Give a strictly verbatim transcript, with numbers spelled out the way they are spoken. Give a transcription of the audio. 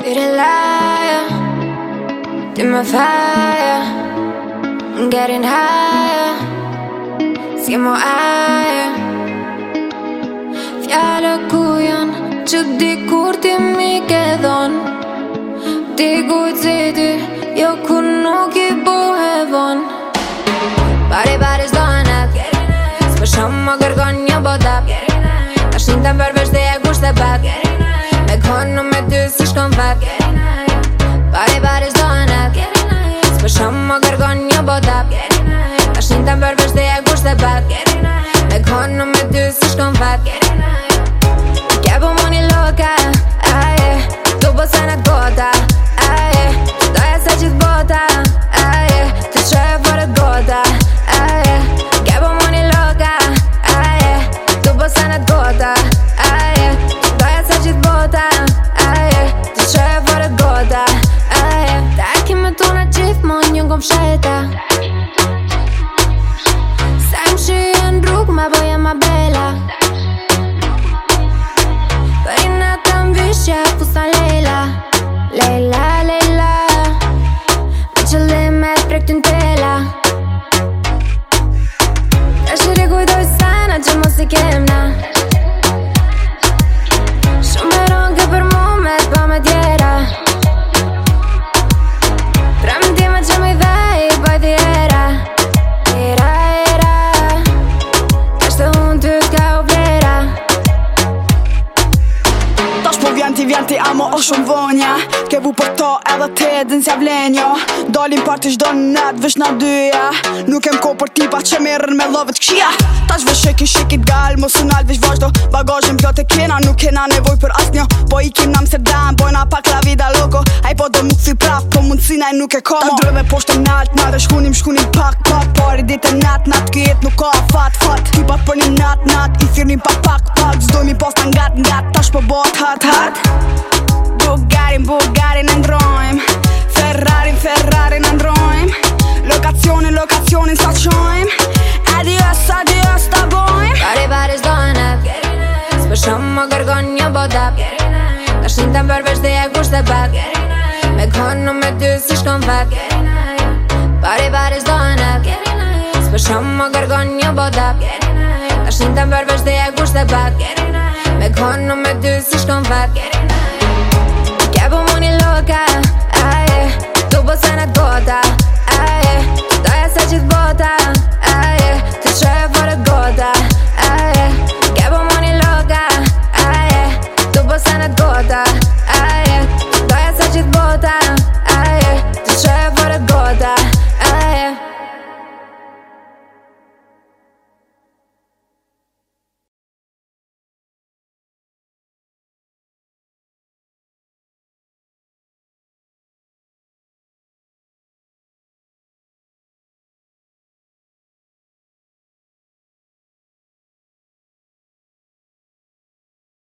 liar, ti më faja, I'm getting higher, siamo aja. Fjallë ku janë që dikur ti mi ke dhon, dikuj citi, jo ku nuk i buhe von. Pari pari s'donet, s'për shumë më kërgon një botap. Ta shinten përveç dhe e kusht e pat, me konë me ty si shkon fat. Pari pari s'donet, s'për shumë më kërgon një botap. Ta shinten përveç dhe e kusht e pat, me konë me ty si shkon fat. Che po moni loca, aje, tu po se në gota, aje, doja se qit bota, aje, ti që e fore gota, aje. Che po moni loca, aje, tu po se në gota, aje, doja se qit bota, aje, ti që e fore gota, aje. Ta e ki me tuna gjithmon një kom sheta, sa im shien rrug ma boja ma bella. Ja, fusa Leila, Leila, Leila, me qëllim me t'prek t'ntela. Ta shiri kujdoj sana që mos i kemna, shumë veron ke për mu me t'pa me tjera. Premtime që më i dhej, baj t'jera, era, era, kashtë unë ty t'ka u vlera. Vjenti, vjenti, amo o shumë vonja, ke vu për to edhe te din s'ja vlenjo. Dalim parti shdo në net, vish na dyja, nuk em ko për tipa që merën me lovet kshia. Tash vesh sheki shekit gal, mos unal vish vazhdo, bagajin plot e kena, nuk kena nevoj për asnjo. Po i kim në Amsterdam, bojna pak la vida loco, aj po do mu këthi prap, po mundësina i nuk e komo. Ta drëve poshtë e nalt, nat e shkunim, shkunim pak, pak, pari dit e nat, nat, kjet nuk ka fat, fat. Tipat për një nat, nat, i thirnim pak, pak, pak, zdojmi posta ngat, ngat, tash po bot hard, hard. Bugarin, Bugarin e ndrojm, Ferrarin, Ferrarin e ndrojm, lokacionin, lokacionin sa qojm, adios, adios ta bojm. Pari pari s'donet, s'për shumë më kërgon një botap. Ta shinten përveç dhe e kusht e pat, me konë me ty si shkon fat. Pari pari s'donet, s'për shumë më kërgon një botap. Ta shinten përveç dhe e kusht e pat, me konë me ty si shkon fat.